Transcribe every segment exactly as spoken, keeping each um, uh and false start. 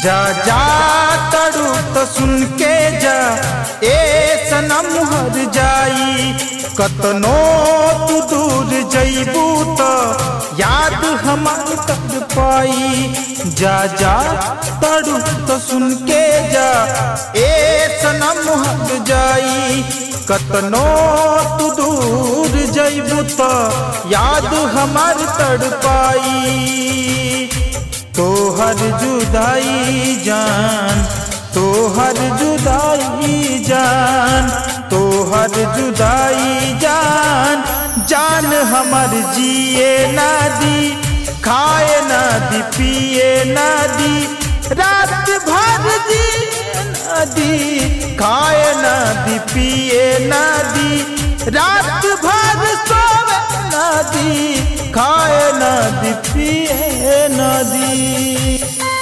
जा जा तड़ू तो सुन के जा ए सनम हर जाई कतनो तू दूर जईबू तो याद हमार तड़ पाई। जा जा तड़ू तो सुन के जा ए सनम हर जाई कतनो तू दूर जईबू तो याद हमार तड़ पाई। तो हर जुदाई जान तो हर जुदाई जान तो हर जुदाई जान जान हमार जिए ना दी खाए ना दी पिए ना दी रात भर जिए ना दी खाए ना दी पिए ना दी रात भर सोवे ना दी खाए ना दी पिए ना दी।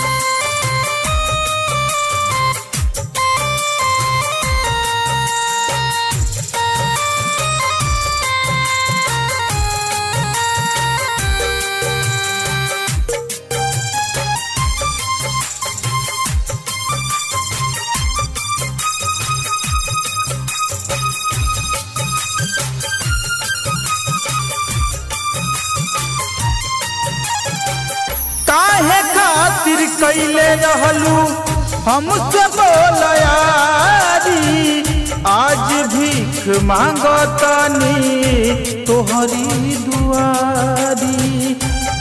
काहे खातिर कैले रहलू हमसे बोलयारी आज भीख मांगतानी तोहरी दुआरी।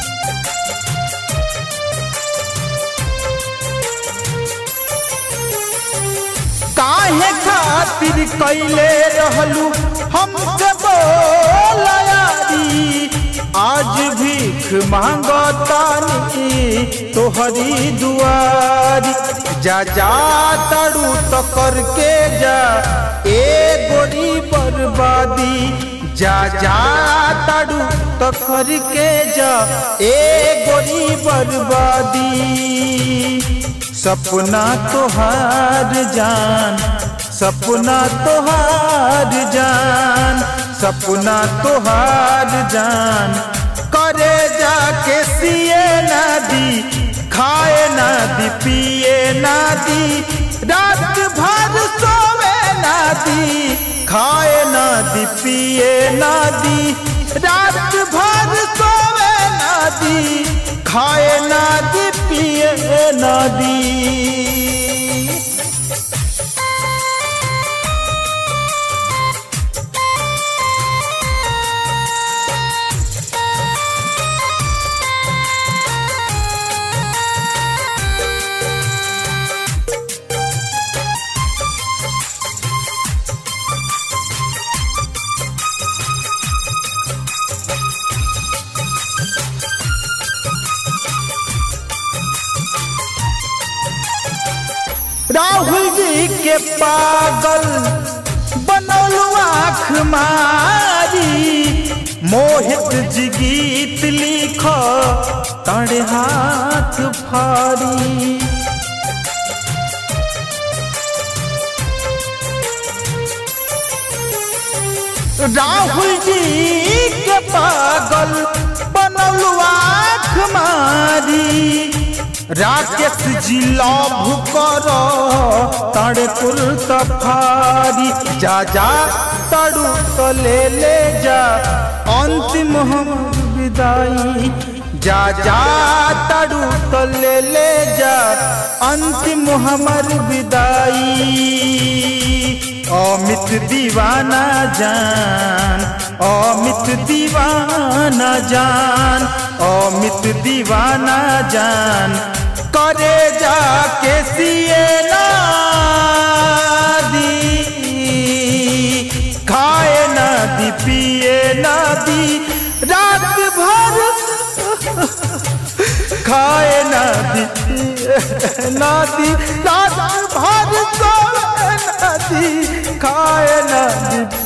काहे खातिर कैले रहलू हमसे बोलयारी आज भीख मांगतानी तोहरी दुआरी। जा जा तड़ू तो करके जा ए गोरी बर्बादी जा जा तड़ू तो करके जा ए गोरी बर्बादी। सपना तोहार जान सपना तोहार जान सपना तोहार जान करे जाके सिए ना दी खाए ना दी पिए ना दी रात भर सोवे ना दी खाए ना दी पिए ना दी रात भर सोवे ना दी खाए ना दी पिए ना दी। राहुल जी के पागल बनौलू आँख मारी मोहित जी गीत लिख तड़े हाथ फारी। राहुल जी के पागल बनौलू आँख मारी राकेश जी लव करो तड़े कुल तफारी। जा जा तड़ू तो ले ले जा अंतिम हम विदाई जा जा तड़ू तो ले ले जा अंतिम हमर विदाई। अमित दीवाना जान अमित दीवाना जान अमित दीवाना जान करे जाके सिए ना दी खाए ना दी पिए ना दी रात भर खाए ना दी पिए ना दी रात भर सोए ना दी खाए ना दी